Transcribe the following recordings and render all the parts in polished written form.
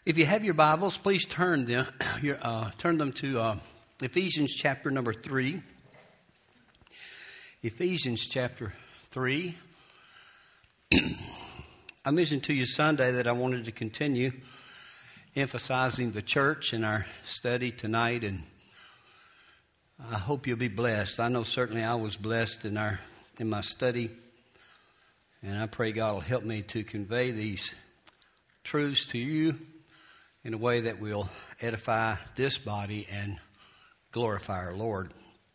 If you have your Bibles, please turn them to Ephesians chapter number 3. Ephesians chapter 3. I mentioned to you Sunday that I wanted to continue emphasizing the church in our study tonight, and I hope you'll be blessed. I know certainly I was blessed in my study, and I pray God will help me to convey these truths to you in a way that will edify this body and glorify our Lord.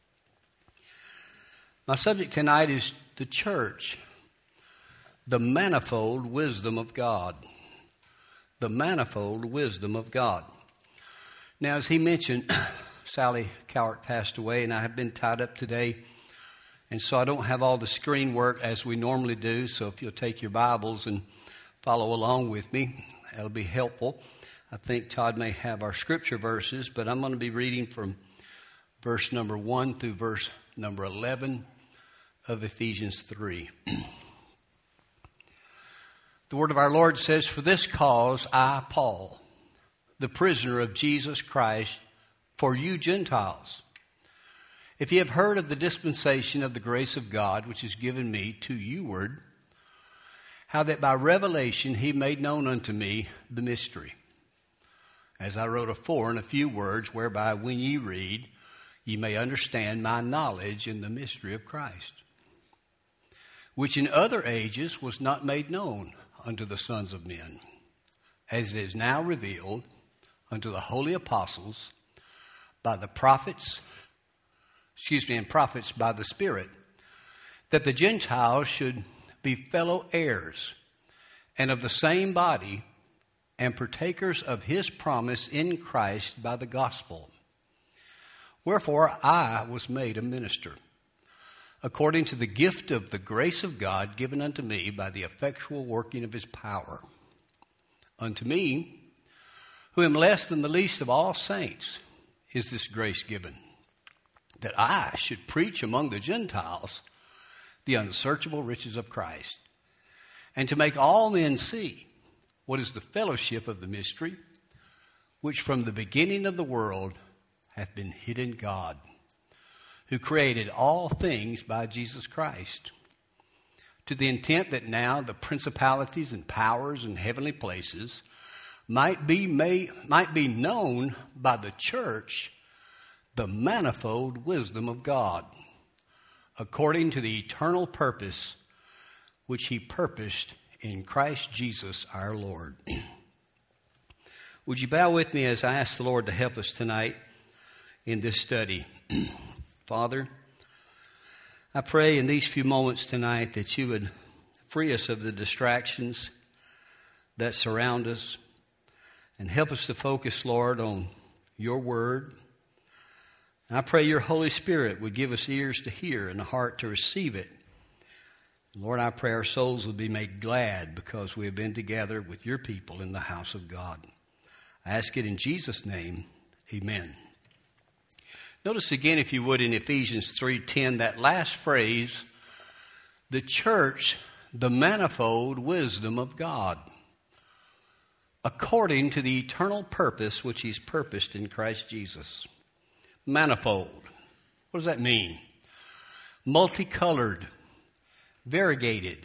My subject tonight is the church, the manifold wisdom of God. The manifold wisdom of God. Now, as he mentioned, Sally Cowart passed away, and I have been tied up today, and so I don't have all the screen work as we normally do, so if you'll take your Bibles and follow along with me, that'll be helpful. I think Todd may have our scripture verses, but I'm going to be reading from verse number 1 through verse number 11 of Ephesians 3. The word of our Lord says, "For this cause I, Paul, the prisoner of Jesus Christ, for you Gentiles, if ye have heard of the dispensation of the grace of God, which is given me to youward, how that by revelation he made known unto me the mystery, as I wrote afore in a few words, whereby when ye read, ye may understand my knowledge in the mystery of Christ, which in other ages was not made known unto the sons of men, as it is now revealed unto the holy apostles by the prophets, and prophets by the Spirit, that the Gentiles should be fellow heirs and of the same body, and partakers of his promise in Christ by the gospel. Wherefore I was made a minister, according to the gift of the grace of God given unto me by the effectual working of his power. Unto me, who am less than the least of all saints, is this grace given, that I should preach among the Gentiles the unsearchable riches of Christ, and to make all men see what is the fellowship of the mystery, which from the beginning of the world hath been hid in God, who created all things by Jesus Christ, to the intent that now the principalities and powers in heavenly places might be known by the church the manifold wisdom of God, according to the eternal purpose which he purposed in Christ Jesus our Lord." Would you bow with me as I ask the Lord to help us tonight in this study? Father, I pray in these few moments tonight that you would free us of the distractions that surround us and help us to focus, Lord, on your word. And I pray your Holy Spirit would give us ears to hear and a heart to receive it. Lord, I pray our souls will be made glad because we have been together with your people in the house of God. I ask it in Jesus' name, amen. Notice again, if you would, in Ephesians 3:10, that last phrase, the church, the manifold wisdom of God, according to the eternal purpose which he's purposed in Christ Jesus. Manifold. What does that mean? Multicolored, variegated,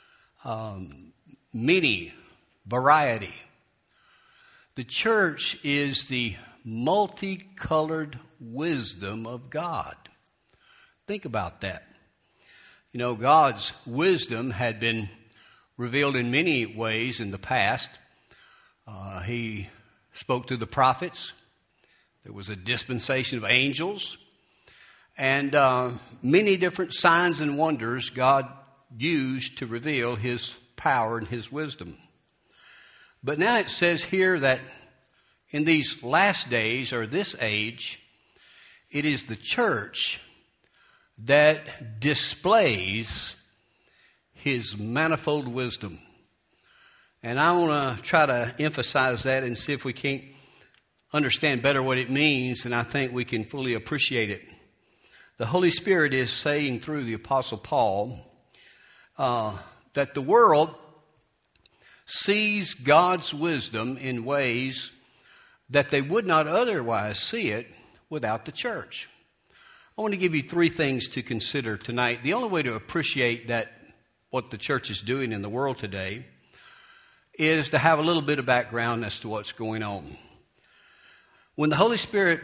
many, variety. The church is the multicolored wisdom of God. Think about that. You know, God's wisdom had been revealed in many ways in the past. He spoke to the prophets. There was a dispensation of angels. And many different signs and wonders God used to reveal his power and his wisdom. But now it says here that in these last days, or this age, it is the church that displays his manifold wisdom. And I want to try to emphasize that and see if we can't understand better what it means, and I think we can fully appreciate it. The Holy Spirit is saying through the Apostle Paul that the world sees God's wisdom in ways that they would not otherwise see it without the church. I want to give you three things to consider tonight. The only way to appreciate that what the church is doing in the world today is to have a little bit of background as to what's going on. When the Holy Spirit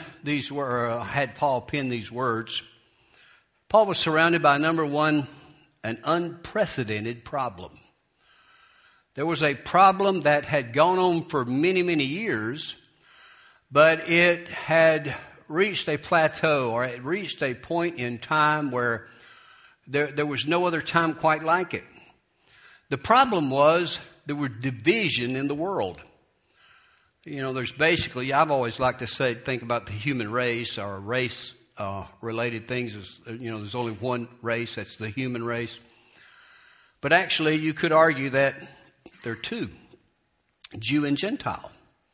had Paul pen these words, Paul was surrounded by, number one, an unprecedented problem. There was a problem that had gone on for many, many years, but it had reached a plateau, or it reached a point in time where there was no other time quite like it. The problem was there was division in the world. You know, there's basically, I've always liked to think about the human race or race related things. There's only one race, that's the human race. But actually, you could argue that there are two, Jew and Gentile.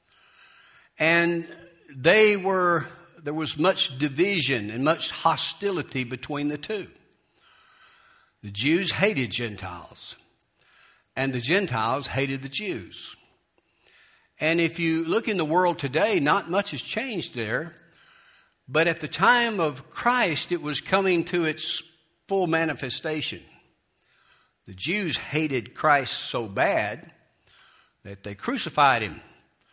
And there was much division and much hostility between the two. The Jews hated Gentiles, and the Gentiles hated the Jews. And if you look in the world today, not much has changed there. But at the time of Christ, it was coming to its full manifestation. The Jews hated Christ so bad that they crucified him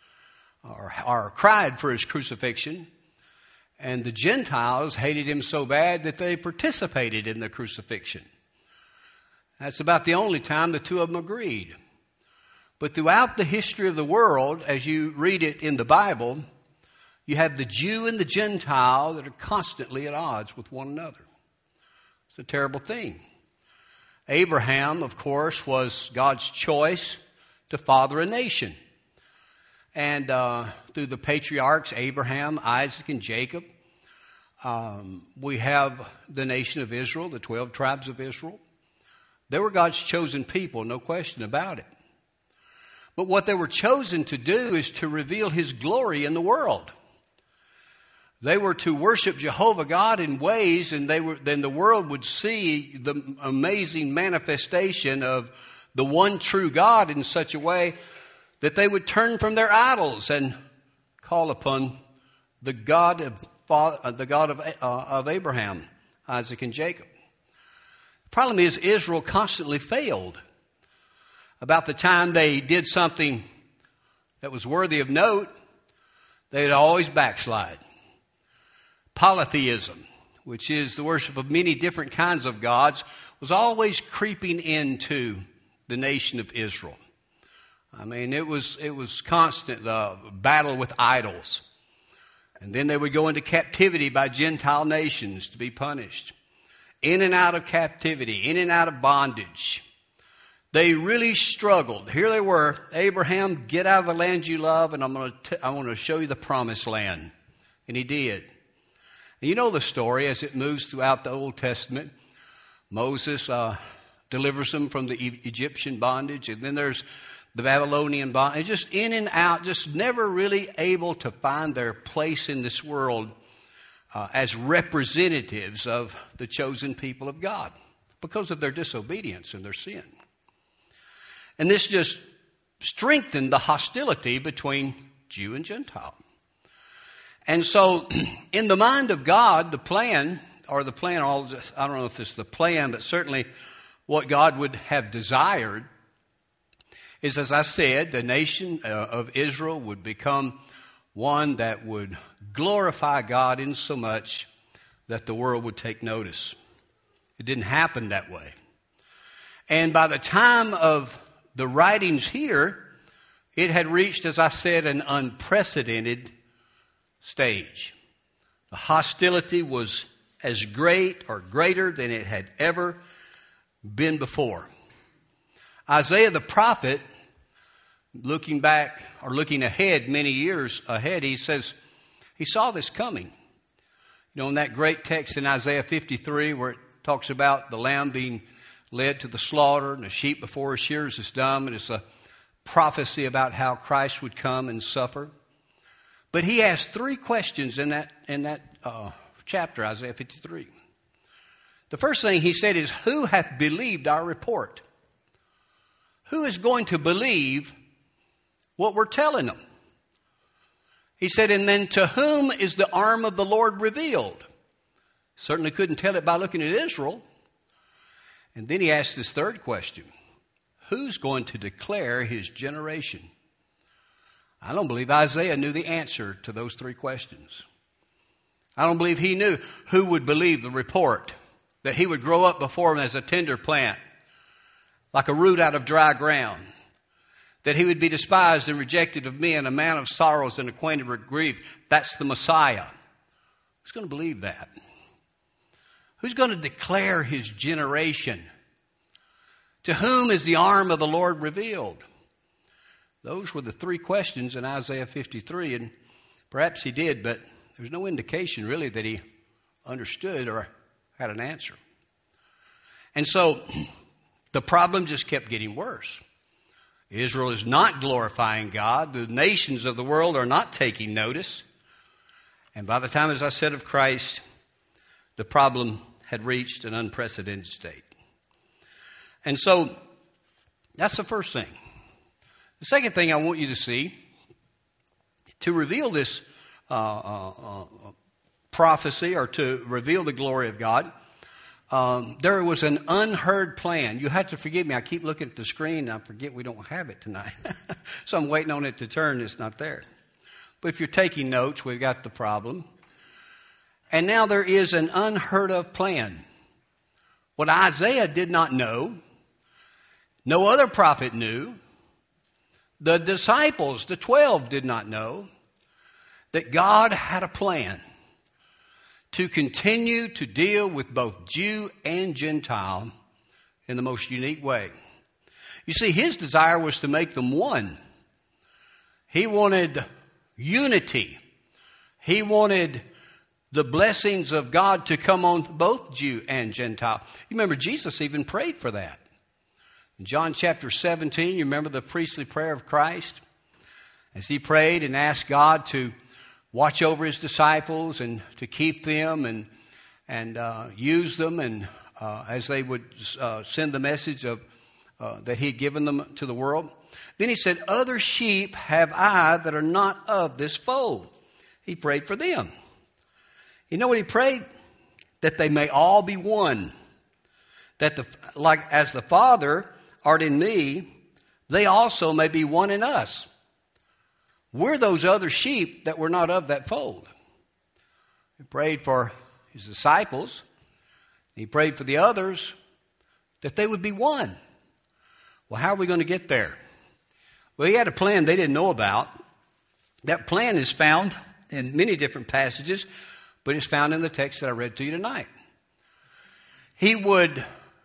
or cried for his crucifixion. And the Gentiles hated him so bad that they participated in the crucifixion. That's about the only time the two of them agreed. But throughout the history of the world, as you read it in the Bible, you have the Jew and the Gentile that are constantly at odds with one another. It's a terrible thing. Abraham, of course, was God's choice to father a nation. And through the patriarchs, Abraham, Isaac, and Jacob, we have the nation of Israel, the 12 tribes of Israel. They were God's chosen people, no question about it. But what they were chosen to do is to reveal his glory in the world. They were to worship Jehovah God in ways, and then the world would see the amazing manifestation of the one true God in such a way that they would turn from their idols and call upon the God of Abraham, Isaac, and Jacob. The problem is Israel constantly failed. About the time they did something that was worthy of note, they'd always backslide. Polytheism, which is the worship of many different kinds of gods, was always creeping into the nation of Israel. I mean, it was constant battle with idols. And then they would go into captivity by Gentile nations to be punished. In and out of captivity, in and out of bondage. They really struggled. Here they were, Abraham, get out of the land you love, and I want to show you the promised land. And he did. And you know the story as it moves throughout the Old Testament. Moses delivers them from the Egyptian bondage, and then there's the Babylonian bondage. Just in and out, just never really able to find their place in this world as representatives of the chosen people of God because of their disobedience and their sin. And this just strengthened the hostility between Jew and Gentile. And so, in the mind of God, I don't know if it's the plan, but certainly what God would have desired is, as I said, the nation of Israel would become one that would glorify God in so much that the world would take notice. It didn't happen that way. And by the time of the writings here, it had reached, as I said, an unprecedented stage. The hostility was as great or greater than it had ever been before. Isaiah the prophet, looking back or looking ahead, many years ahead, he says he saw this coming. You know, in that great text in Isaiah 53 where it talks about the lamb being led to the slaughter and the sheep before his shears is dumb, and it's a prophecy about how Christ would come and suffer. But he asked three questions in that chapter, Isaiah 53. The first thing he said is, who hath believed our report? who is going to believe what we're telling them? He said, and then to whom is the arm of the Lord revealed? Certainly couldn't tell it by looking at Israel. And then he asked this third question. Who's going to declare his generation? I don't believe Isaiah knew the answer to those three questions. I don't believe he knew who would believe the report that he would grow up before him as a tender plant, like a root out of dry ground, that he would be despised and rejected of men, a man of sorrows and acquainted with grief. That's the Messiah. Who's going to believe that? Who's going to declare his generation? To whom is the arm of the Lord revealed? Those were the three questions in Isaiah 53, and perhaps he did, but there's no indication really that he understood or had an answer. And so the problem just kept getting worse. Israel is not glorifying God. The nations of the world are not taking notice. And by the time, as I said, of Christ, the problem had reached an unprecedented state. And so that's the first thing. The second thing I want you to see, to reveal this prophecy or to reveal the glory of God, there was an unheard plan. You have to forgive me. I keep looking at the screen and I forget we don't have it tonight. So I'm waiting on it to turn. It's not there. But if you're taking notes, we've got the problem. And now there is an unheard of plan. What Isaiah did not know, no other prophet knew, the disciples, the 12, did not know, that God had a plan to continue to deal with both Jew and Gentile in the most unique way. You see, his desire was to make them one. He wanted unity. He wanted the blessings of God to come on both Jew and Gentile. You remember Jesus even prayed for that. In John chapter 17, you remember the priestly prayer of Christ? As he prayed and asked God to watch over his disciples and to keep them and use them and as they would send the message of that he had given them to the world. Then he said, other sheep have I that are not of this fold. He prayed for them. You know what he prayed? That they may all be one. That like as the Father art in me, they also may be one in us. We're those other sheep that were not of that fold. He prayed for his disciples. He prayed for the others that they would be one. Well, how are we going to get there? Well, he had a plan they didn't know about. That plan is found in many different passages, but it's found in the text that I read to you tonight. He would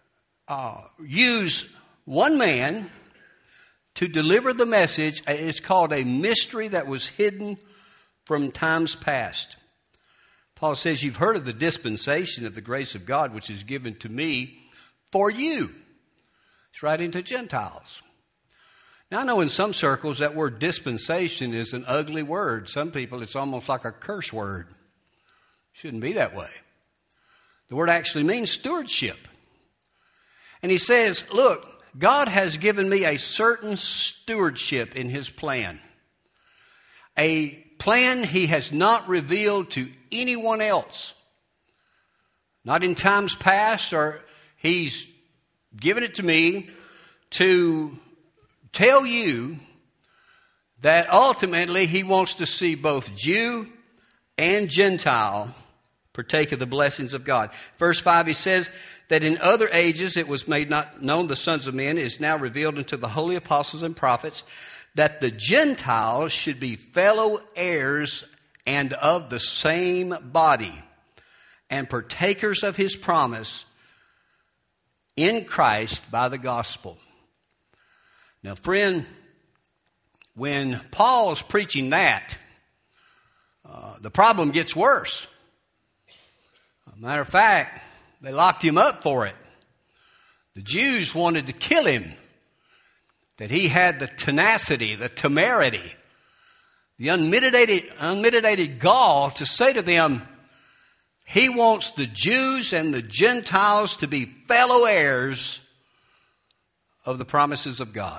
use one man to deliver the message. It's called a mystery that was hidden from times past. Paul says, you've heard of the dispensation of the grace of God, which is given to me for you. He's writing to Gentiles. Now, I know in some circles that word dispensation is an ugly word. Some people, it's almost like a curse word. Shouldn't be that way. The word actually means stewardship. And he says, look, God has given me a certain stewardship in his plan. A plan he has not revealed to anyone else. Not in times past, or he's given it to me to tell you that ultimately he wants to see both Jew and Gentile partake of the blessings of God. Verse 5, he says that in other ages it was made not known the sons of men, is now revealed unto the holy apostles and prophets, that the Gentiles should be fellow heirs and of the same body, and partakers of his promise in Christ by the gospel. Now, friend, when Paul's preaching that, the problem gets worse. Matter of fact, they locked him up for it. The Jews wanted to kill him. That he had the tenacity, the temerity, the unmitigated gall to say to them, he wants the Jews and the Gentiles to be fellow heirs of the promises of God.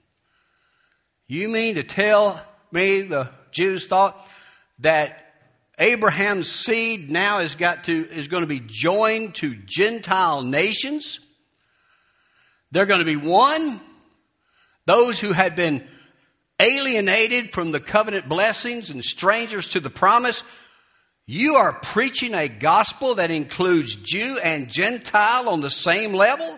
You mean to tell me the Jews thought that Abraham's seed now is going to be joined to Gentile nations? They're going to be one. Those who had been alienated from the covenant blessings and strangers to the promise. You are preaching a gospel that includes Jew and Gentile on the same level?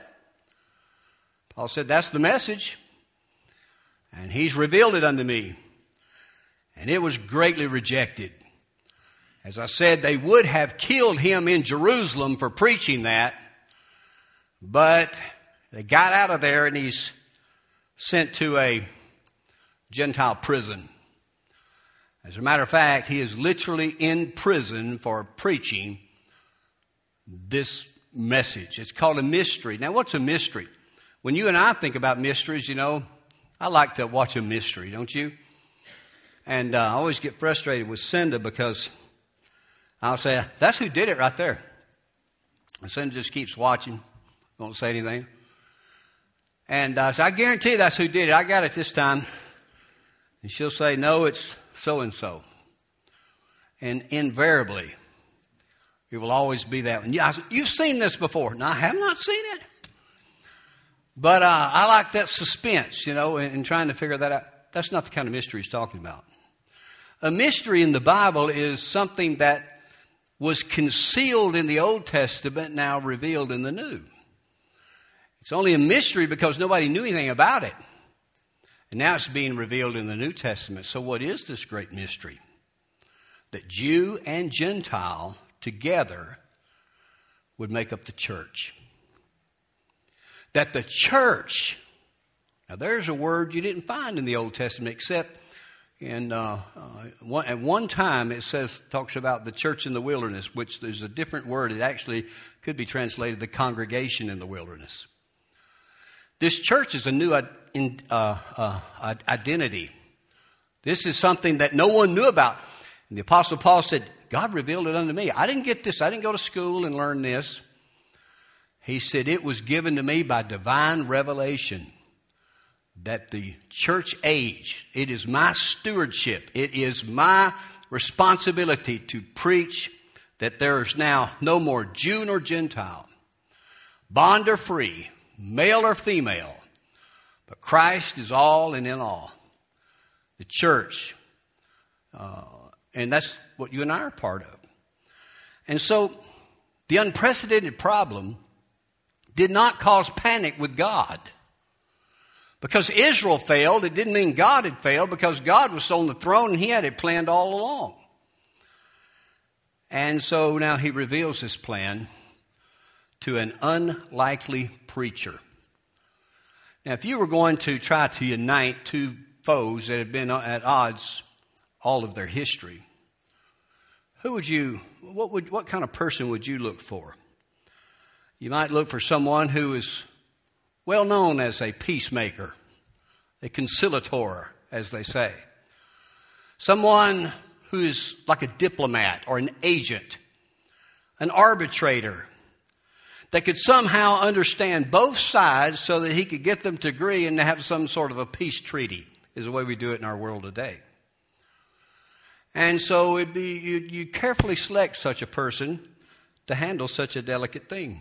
Paul said, that's the message. And he's revealed it unto me. And it was greatly rejected. As I said, they would have killed him in Jerusalem for preaching that. But they got out of there and he's sent to a Gentile prison. As a matter of fact, he is literally in prison for preaching this message. It's called a mystery. Now, what's a mystery? When you and I think about mysteries, you know, I like to watch a mystery, don't you? And I always get frustrated with Cinda because I'll say, that's who did it right there. And Cinda just keeps watching, won't say anything. And so I guarantee that's who did it. I got it this time. And she'll say, no, it's so-and-so. And invariably, it will always be that one. You've seen this before. No, I have not seen it. But I like that suspense, you know, and trying to figure that out. That's not the kind of mystery he's talking about. A mystery in the Bible is something that was concealed in the Old Testament, now revealed in the New. It's only a mystery because nobody knew anything about it. And now it's being revealed in the New Testament. So what is this great mystery? That Jew and Gentile together would make up the church. That the church, now there's a word you didn't find in the Old Testament except at one time it talks about the church in the wilderness, which there's a different word. It actually could be translated the congregation in the wilderness. This church is a new identity. This is something that no one knew about. And the Apostle Paul said, God revealed it unto me. I didn't get this. I didn't go to school and learn this. He said, it was given to me by divine revelation that the church age, it is my stewardship. It is my responsibility to preach that there is now no more Jew nor Gentile, bond or free, male or female, but Christ is all and in all. The church, and that's what you and I are part of. And so the unprecedented problem did not cause panic with God. Because Israel failed, it didn't mean God had failed, because God was on the throne and he had it planned all along. And so now he reveals his plan to an unlikely preacher. Now, if you were going to try to unite two foes that have been at odds all of their history, what kind of person would you look for? You might look for someone who is well known as a peacemaker, a conciliator, as they say. Someone who is like a diplomat or an agent, an arbitrator, that could somehow understand both sides so that he could get them to agree and to have some sort of a peace treaty, is the way we do it in our world today. And so you carefully select such a person to handle such a delicate thing.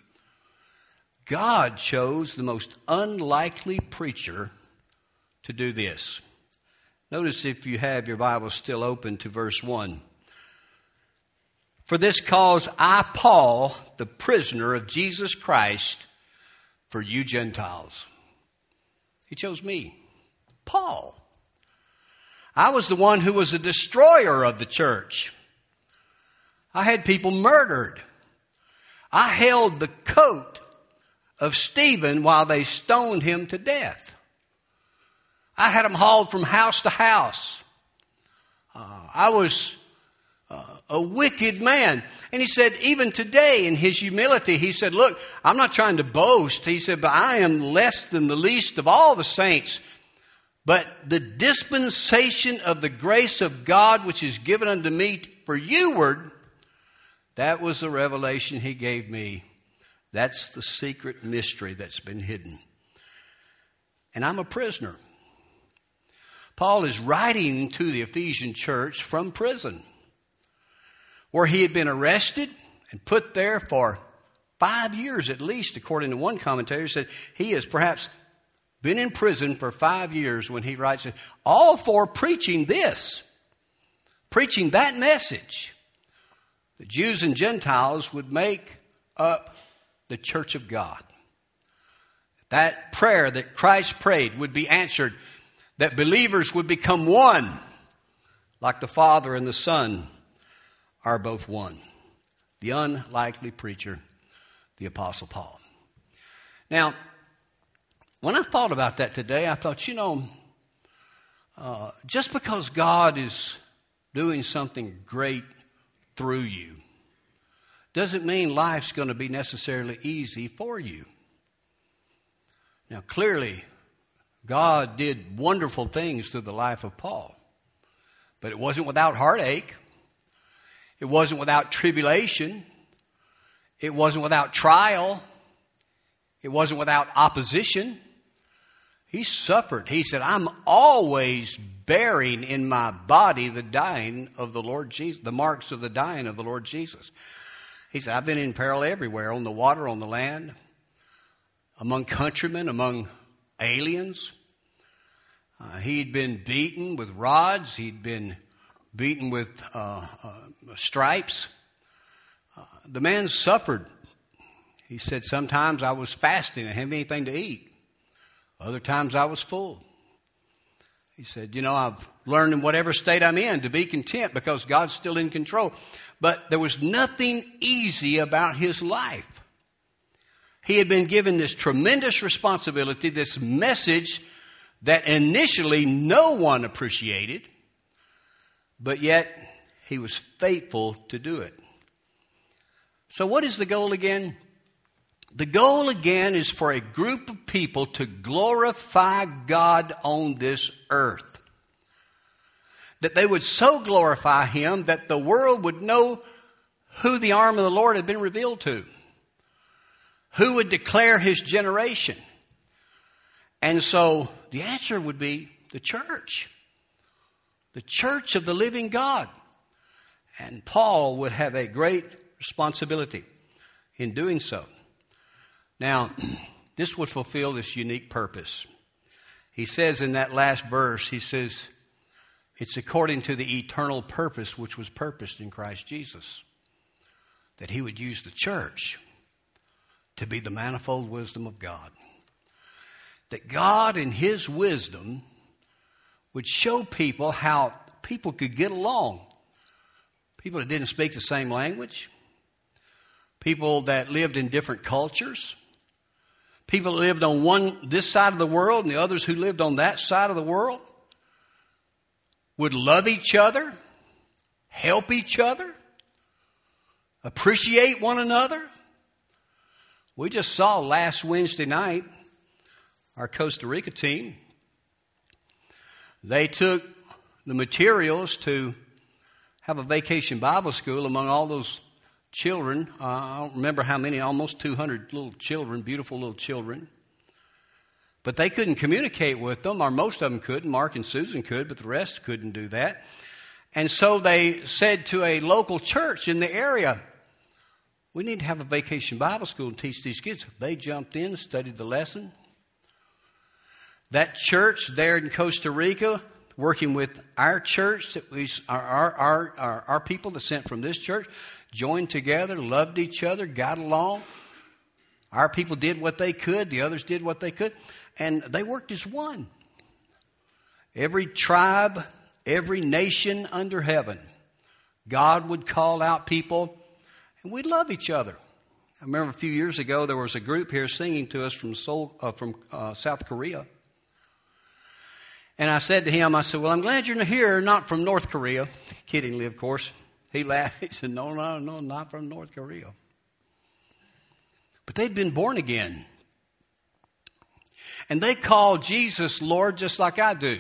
God chose the most unlikely preacher to do this. Notice if you have your Bible still open to verse 1. For this cause I, Paul, the prisoner of Jesus Christ, for you Gentiles. He chose me, Paul. I was the one who was a destroyer of the church. I had people murdered. I held the coat of Stephen while they stoned him to death. I had him hauled from house to house. I was a wicked man. And he said, even today in his humility, he said, look, I'm not trying to boast. He said, but I am less than the least of all the saints. But the dispensation of the grace of God, which is given unto me for youward, that was the revelation he gave me. That's the secret mystery that's been hidden. and I'm a prisoner. Paul is writing to the Ephesian church from prison, where he had been arrested and put there for 5 years at least, according to one commentator, said he has perhaps been in prison for 5 years when he writes it, all for preaching this, preaching that message. The Jews and Gentiles would make up the church of God. That prayer that Christ prayed would be answered, that believers would become one, like the Father and the Son are both one. The unlikely preacher, the Apostle Paul. Now, when I thought about that today, I thought, just because God is doing something great through you doesn't mean life's going to be necessarily easy for you. Now, clearly, God did wonderful things through the life of Paul, but it wasn't without heartache. It wasn't without tribulation. It wasn't without trial. It wasn't without opposition. He suffered. He said, I'm always bearing in my body the dying of the Lord Jesus, the marks of the dying of the Lord Jesus. He said, I've been in peril everywhere, on the water, on the land, among countrymen, among aliens. He'd been beaten with rods. He'd been beaten with stripes. The man suffered. He said, sometimes I was fasting and didn't have anything to eat. Other times I was full. He said, I've learned in whatever state I'm in to be content because God's still in control. But there was nothing easy about his life. He had been given this tremendous responsibility, this message that initially no one appreciated, but yet he was faithful to do it. So what is the goal again? The goal again is for a group of people to glorify God on this earth. That they would so glorify Him that the world would know who the arm of the Lord had been revealed to. Who would declare His generation. And so the answer would be the church. The church of the living God. And Paul would have a great responsibility in doing so. Now, this would fulfill this unique purpose. He says in that last verse, he says, it's according to the eternal purpose which was purposed in Christ Jesus. That He would use the church to be the manifold wisdom of God. That God in His wisdom would show people how people could get along. People that didn't speak the same language. People that lived in different cultures. People that lived on this side of the world and the others who lived on that side of the world would love each other, help each other, appreciate one another. We just saw last Wednesday night our Costa Rica team. They took the materials to have a vacation Bible school among all those children. I don't remember how many, almost 200 little children, beautiful little children. But they couldn't communicate with them, or most of them couldn't. Mark and Susan could, but the rest couldn't do that. And so they said to a local church in the area, we need to have a vacation Bible school and teach these kids. They jumped in, studied the lesson. That church there in Costa Rica, working with our church, our people that sent from this church, joined together, loved each other, got along. Our people did what they could. The others did what they could. And they worked as one. Every tribe, every nation under heaven, God would call out people, and we'd love each other. I remember a few years ago, there was a group here singing to us from South Korea. And I said to him, I said, well, I'm glad you're here, not from North Korea. Kiddingly, of course. He laughed. He said, no, not from North Korea. But they'd been born again. And they called Jesus Lord just like I do.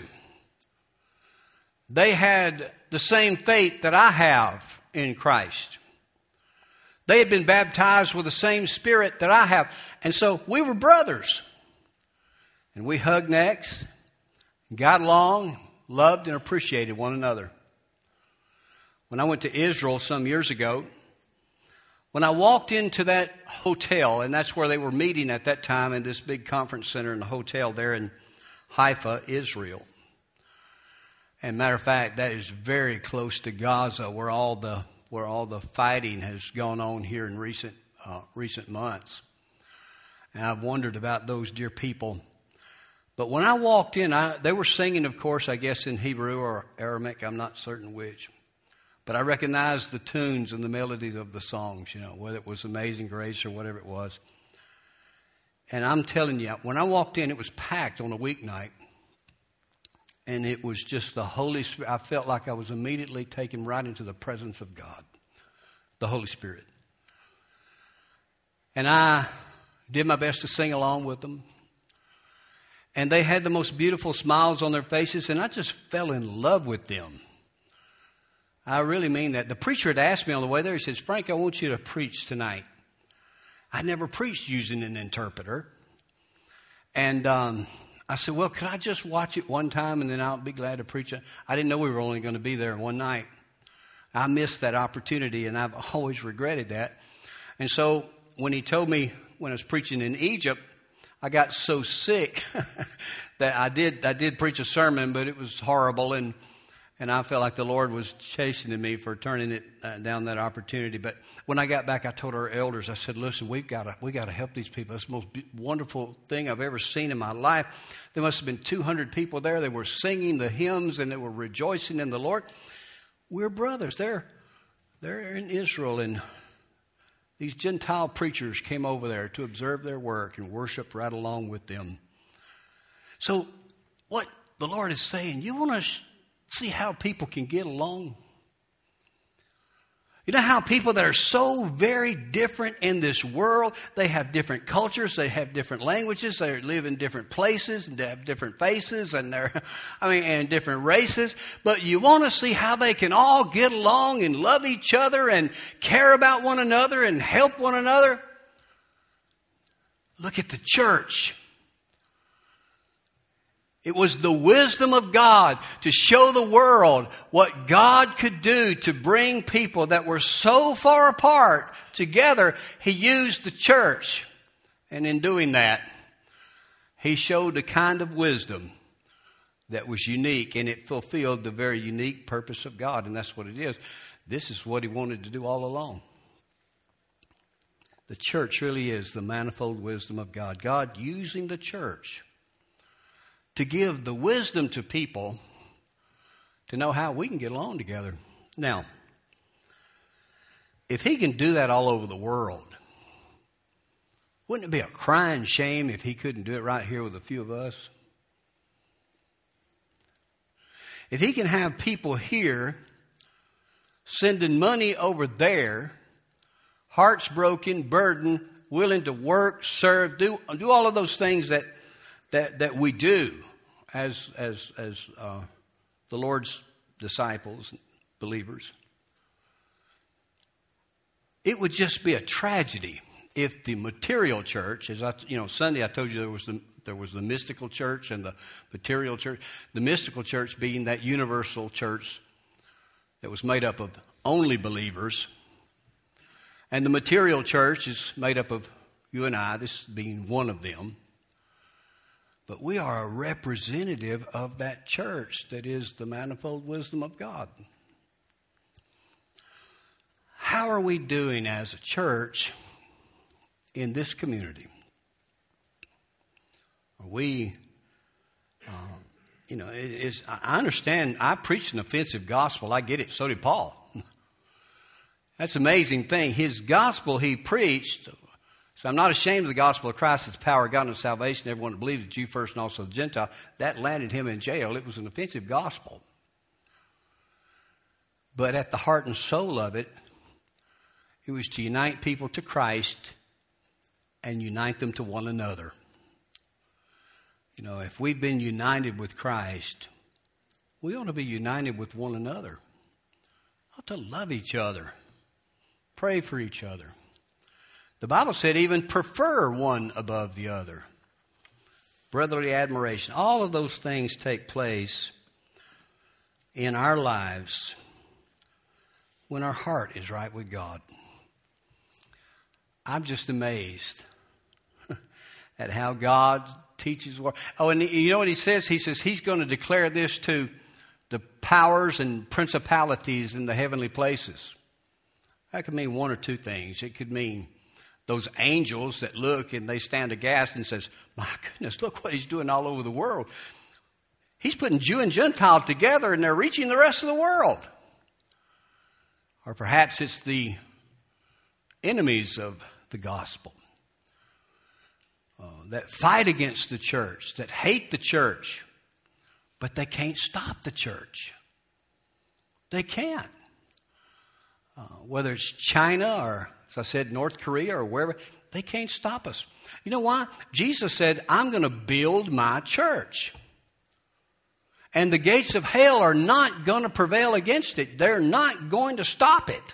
They had the same faith that I have in Christ. They had been baptized with the same Spirit that I have. And so we were brothers. And we hugged necks, got along, loved and appreciated one another. When I went to Israel some years ago, when I walked into that hotel, and that's where they were meeting at that time in this big conference center in the hotel there in Haifa, Israel. And matter of fact, that is very close to Gaza, where all the fighting has gone on here in recent months. And I've wondered about those dear people. But when I walked in, they were singing, of course, I guess in Hebrew or Aramaic, I'm not certain which. But I recognized the tunes and the melodies of the songs, whether it was Amazing Grace or whatever it was. And I'm telling you, when I walked in, it was packed on a weeknight. And it was just the Holy Spirit. I felt like I was immediately taken right into the presence of God, the Holy Spirit. And I did my best to sing along with them. And they had the most beautiful smiles on their faces, and I just fell in love with them. I really mean that. The preacher had asked me on the way there, he says, Frank, I want you to preach tonight. I never preached using an interpreter. And I said, well, could I just watch it one time and then I'll be glad to preach it? I didn't know we were only going to be there one night. I missed that opportunity, and I've always regretted that. And so when he told me when I was preaching in Egypt, I got so sick that I did preach a sermon, but it was horrible, and I felt like the Lord was chastening me for turning it down that opportunity. But when I got back, I told our elders, I said, listen, we got to help these people. It's the most wonderful thing I've ever seen in my life. There must have been 200 people there. They were singing the hymns, and they were rejoicing in the Lord. We're brothers. They're in Israel, and these Gentile preachers came over there to observe their work and worship right along with them. So what the Lord is saying, you want to see how people can get along? You know how people that are so very different in this world, they have different cultures, they have different languages, they live in different places, and they have different faces, and and different races. But you want to see how they can all get along and love each other and care about one another and help one another? Look at the church. It was the wisdom of God to show the world what God could do to bring people that were so far apart together. He used the church. And in doing that, He showed a kind of wisdom that was unique, and it fulfilled the very unique purpose of God. And that's what it is. This is what He wanted to do all along. The church really is the manifold wisdom of God. God using the church to give the wisdom to people to know how we can get along together. Now, if He can do that all over the world, wouldn't it be a crying shame if He couldn't do it right here with a few of us? If He can have people here sending money over there, hearts broken, burdened, willing to work, serve, do all of those things that we do as the Lord's disciples, believers. It would just be a tragedy if the material church, Sunday I told you there was the mystical church and the material church. The mystical church being that universal church that was made up of only believers, and the material church is made up of you and I, this being one of them. But we are a representative of that church that is the manifold wisdom of God. How are we doing as a church in this community? Are we, I understand, I preached an offensive gospel. I get it. So did Paul. That's an amazing thing. His gospel he preached. So I'm not ashamed of the gospel of Christ. It's the power of God unto salvation. Everyone that believes, the Jew first and also the Gentile. That landed him in jail. It was an offensive gospel. But at the heart and soul of it, it was to unite people to Christ and unite them to one another. If we've been united with Christ, we ought to be united with one another. We ought to love each other. Pray for each other. The Bible said even prefer one above the other. brotherly admiration. All of those things take place in our lives when our heart is right with God. I'm just amazed at how God teaches. Oh, and you know what he says? He says he's going to declare this to the powers and principalities in the heavenly places. That could mean one or two things. It could mean those angels that look and they stand aghast and says, my goodness, look what he's doing all over the world. He's putting Jew and Gentile together and they're reaching the rest of the world. Or perhaps it's the enemies of the gospel that fight against the church, that hate the church, but they can't stop the church. They can't. Whether it's China or, as I said, North Korea or wherever, they can't stop us. You know why? Jesus said, I'm going to build my church. And the gates of hell are not going to prevail against it. They're not going to stop it.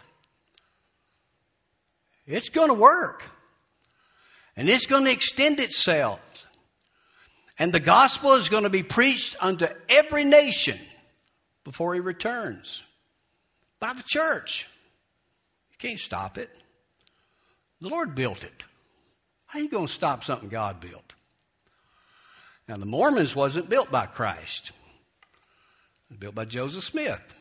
It's going to work. And it's going to extend itself. And the gospel is going to be preached unto every nation before he returns. By the church. You can't stop it. The Lord built it. How are you going to stop something God built? Now, the Mormons wasn't built by Christ. It was built by Joseph Smith.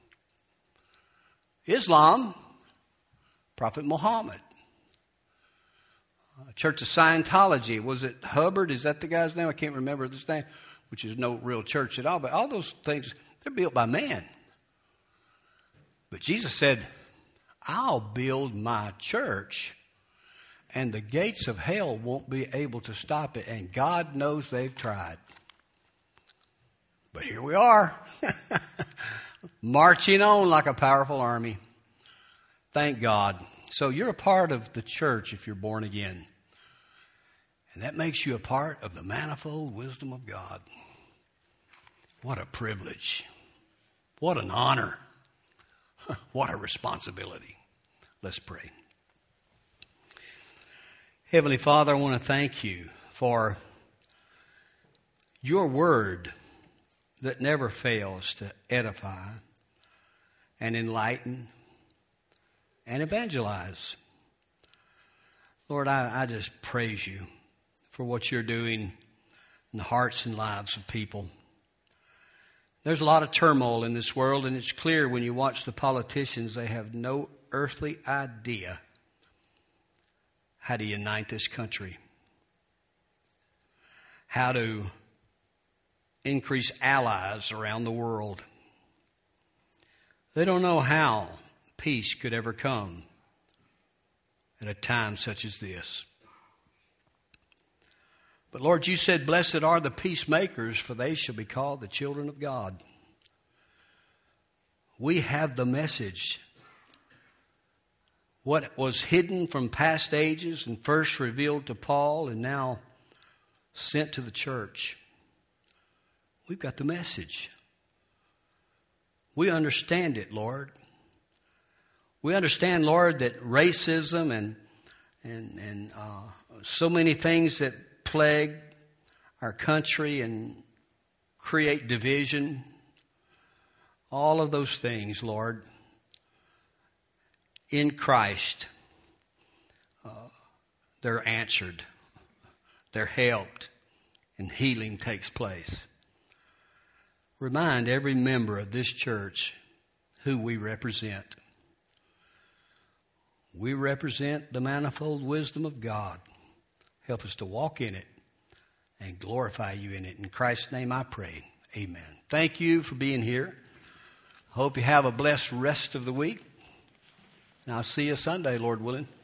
Islam, Prophet Muhammad. Church of Scientology, was it Hubbard? Is that the guy's name? I can't remember his name, which is no real church at all. But all those things, they're built by man. But Jesus said, I'll build my church, and the gates of hell won't be able to stop it. And God knows they've tried. But here we are, marching on like a powerful army. Thank God. So you're a part of the church if you're born again. And that makes you a part of the manifold wisdom of God. What a privilege. What an honor. What a responsibility. Let's pray. Heavenly Father, I want to thank you for your word that never fails to edify and enlighten and evangelize. Lord, I just praise you for what you're doing in the hearts and lives of people. There's a lot of turmoil in this world, and it's clear when you watch the politicians, they have no earthly idea how to unite this country, how to increase allies around the world. They don't know how peace could ever come at a time such as this. But Lord, you said, blessed are the peacemakers, for they shall be called the children of God. We have the message. What was hidden from past ages and first revealed to Paul and now sent to the church. We've got the message. We understand it, Lord. We understand, Lord, that racism and so many things that plague our country and create division, all of those things, Lord, in Christ, they're answered, they're helped, and healing takes place. Remind every member of this church who we represent. We represent the manifold wisdom of God. Help us to walk in it and glorify you in it. In Christ's name I pray. Amen. Thank you for being here. Hope you have a blessed rest of the week. And I'll see you Sunday, Lord willing.